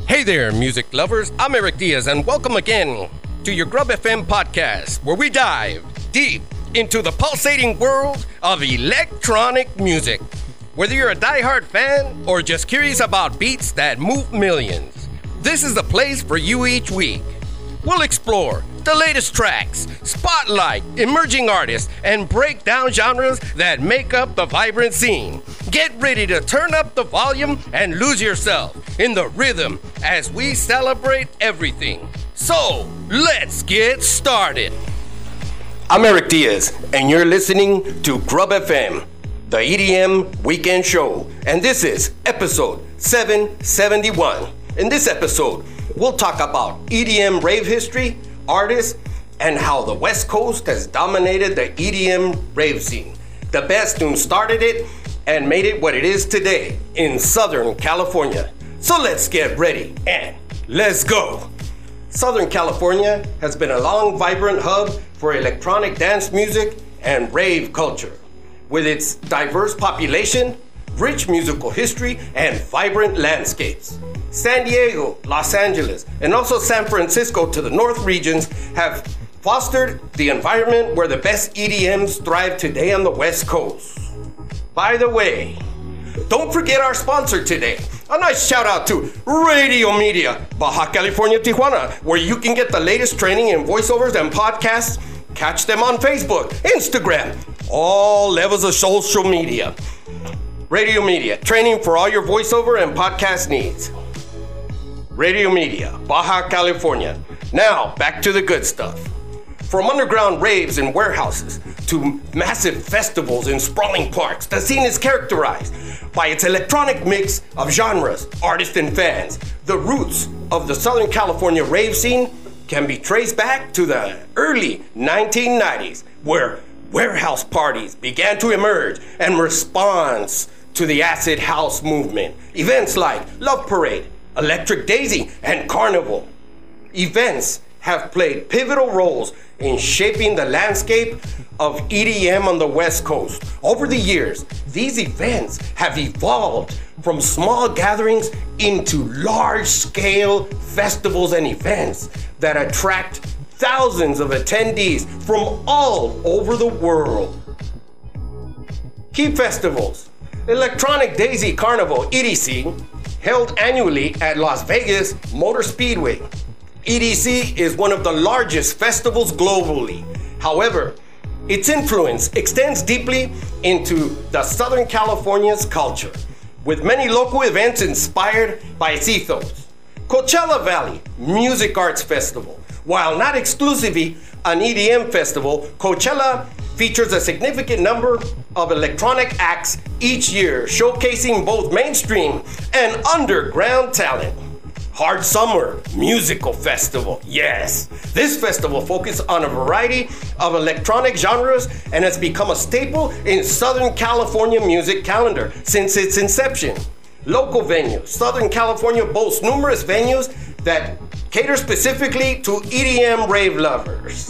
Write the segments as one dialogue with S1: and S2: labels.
S1: Hey there, music lovers. I'm Eric Diaz, and welcome again to your Grub FM podcast, where we dive deep into the pulsating world of electronic music. Whether you're a diehard fan or just curious about beats that move millions, this is the place for you each week. We'll explore the latest tracks, spotlight emerging artists, and break down genres that make up the vibrant scene. Get ready to turn up the volume and lose yourself in the rhythm as we celebrate everything. So, let's get started. I'm Eric Diaz, and you're listening to Grub FM, the EDM Weekend Show, and this is episode 771. In this episode, we'll talk about EDM rave history, artists, and how the West Coast has dominated the EDM rave scene. The best who started it and made it what it is today in Southern California. So let's get ready and let's go. Southern California has been a long, vibrant hub for electronic dance music and rave culture. With its diverse population, rich musical history, and vibrant landscapes. San Diego, Los Angeles, and also San Francisco to the north regions have fostered the environment where the best EDMs thrive today on the West Coast. By the way, don't forget our sponsor today. A nice shout out to Radio Media, Baja California, Tijuana, where you can get the latest training in voiceovers and podcasts. Catch them on Facebook, Instagram, all levels of social media. Radio Media, training for all your voiceover and podcast needs. Radio Media, Baja California. Now, back to the good stuff. From underground raves and warehouses to massive festivals in sprawling parks, the scene is characterized by its electronic mix of genres, artists, and fans. The roots of the Southern California rave scene can be traced back to the early 1990s, where warehouse parties began to emerge in response to the acid house movement. Events like Love Parade, Electric Daisy, and Carnival. Events have played pivotal roles in shaping the landscape of EDM on the West Coast. Over the years, these events have evolved from small gatherings into large-scale festivals and events that attract thousands of attendees from all over the world. Key festivals: Electronic Daisy Carnival, EDC, held annually at Las Vegas Motor Speedway. EDC is one of the largest festivals globally. However, its influence extends deeply into the Southern California's culture, with many local events inspired by its ethos. Coachella Valley Music Arts Festival. While not exclusively an EDM festival, Coachella features a significant number of electronic acts each year, showcasing both mainstream and underground talent. Hard Summer Musical Festival. Yes, this festival focuses on a variety of electronic genres and has become a staple in Southern California music calendar since its inception. Local venues. Southern California boasts numerous venues that cater specifically to EDM rave lovers.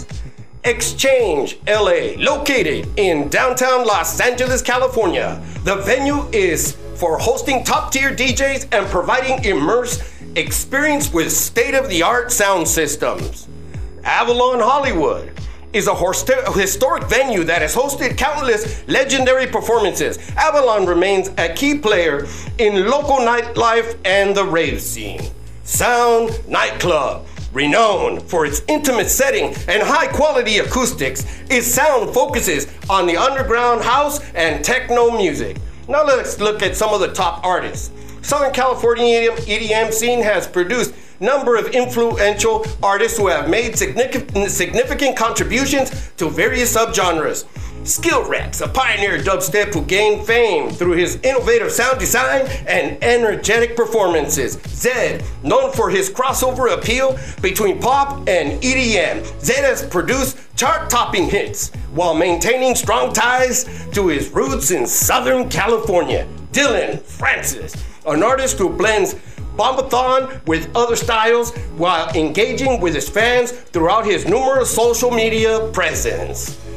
S1: Exchange LA, located in downtown Los Angeles, California. The venue is for hosting top-tier DJs and providing immersive experience with state-of-the-art sound systems. Avalon Hollywood is a historic venue that has hosted countless legendary performances. Avalon remains a key player in local nightlife and the rave scene. Sound Nightclub, renowned for its intimate setting and high-quality acoustics, its sound focuses on the underground house and techno music. Now let's look at some of the top artists. Southern California EDM scene has produced a number of influential artists who have made significant contributions to various subgenres. Skillrex, a pioneer dubstep who gained fame through his innovative sound design and energetic performances. Zedd, known for his crossover appeal between pop and EDM. Zedd has produced chart-topping hits while maintaining strong ties to his roots in Southern California. Dillon Francis, an artist who blends bombathon with other styles while engaging with his fans throughout his numerous social media presence.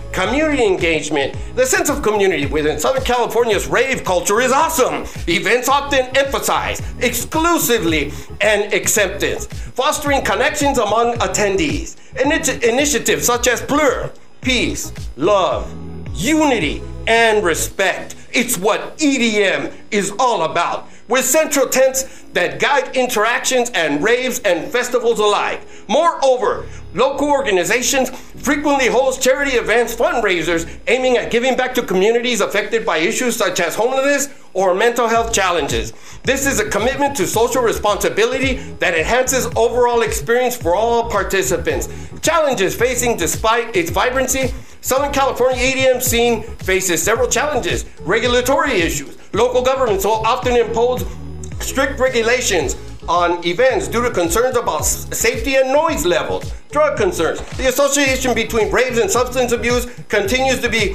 S1: Community engagement. The sense of community within Southern California's rave culture is awesome. Events often emphasize exclusively and acceptance, fostering connections among attendees. Initiatives such as Plur, peace, love, unity, and respect. It's what EDM is all about, with central tenets that guide interactions and raves and festivals alike. Moreover, local organizations frequently host charity events, fundraisers aiming at giving back to communities affected by issues such as homelessness or mental health challenges. This is a commitment to social responsibility that enhances overall experience for all participants. Challenges facing despite its vibrancy, Southern California EDM scene faces several challenges. Regulatory issues. Local governments will often impose strict regulations on events due to concerns about safety and noise levels. Drug concerns. The association between raves and substance abuse continues to be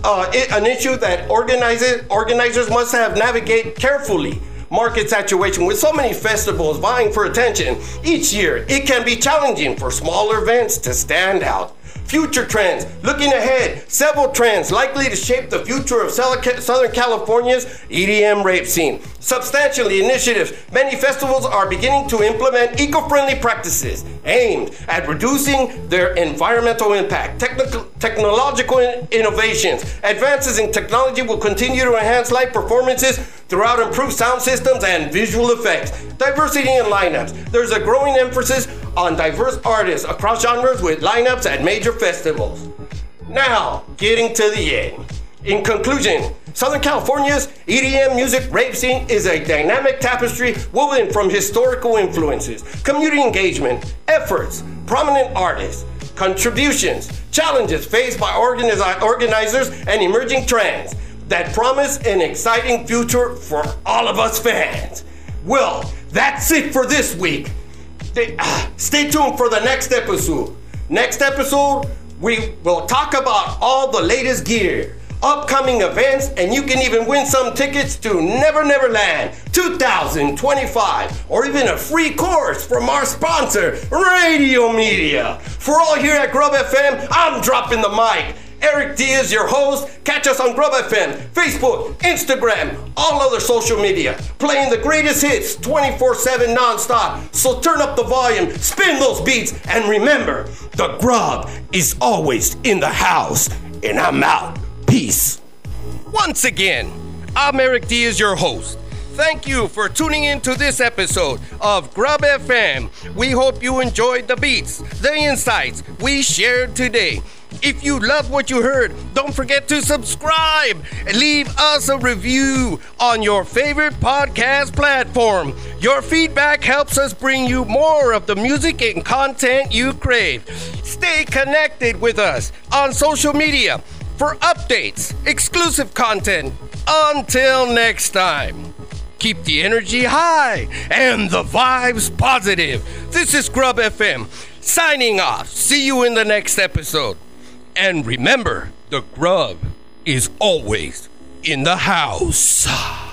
S1: an issue that organizers must have navigate carefully. Market saturation. With so many festivals vying for attention each year, it can be challenging for smaller events to stand out. Future trends. Looking ahead, several trends likely to shape the future of Southern California's EDM rave scene. Substantially initiatives. Many festivals are beginning to implement eco-friendly practices aimed at reducing their environmental impact. Technological innovations. Advances in technology will continue to enhance live performances throughout improved sound systems and visual effects. Diversity in lineups. There's a growing emphasis on diverse artists across genres with lineups at major festivals. Now, getting to the end. In conclusion, Southern California's EDM music rave scene is a dynamic tapestry woven from historical influences, community engagement, efforts, prominent artists, contributions, challenges faced by organizers, and emerging trends that promise an exciting future for all of us fans. Well, that's it for this week. Stay tuned for the next episode. Next episode, we will talk about all the latest gear, upcoming events, and you can even win some tickets to Never Never Land 2025, or even a free course from our sponsor, Radio Media. For all here at Grub FM, I'm dropping the mic. Eric Diaz, your host. Catch us on Grub FM, Facebook, Instagram, all other social media. Playing the greatest hits 24/7 nonstop. So turn up the volume, spin those beats, and remember, the Grub is always in the house. And I'm out. Peace. Once again, I'm Eric Diaz, your host. Thank you for tuning in to this episode of Grub FM. We hope you enjoyed the beats, the insights we shared today. If you loved what you heard, don't forget to subscribe and leave us a review on your favorite podcast platform. Your feedback helps us bring you more of the music and content you crave. Stay connected with us on social media for updates, exclusive content. Until next time, keep the energy high and the vibes positive. This is Grub FM signing off. See you in the next episode. And remember, the Grub is always in the house.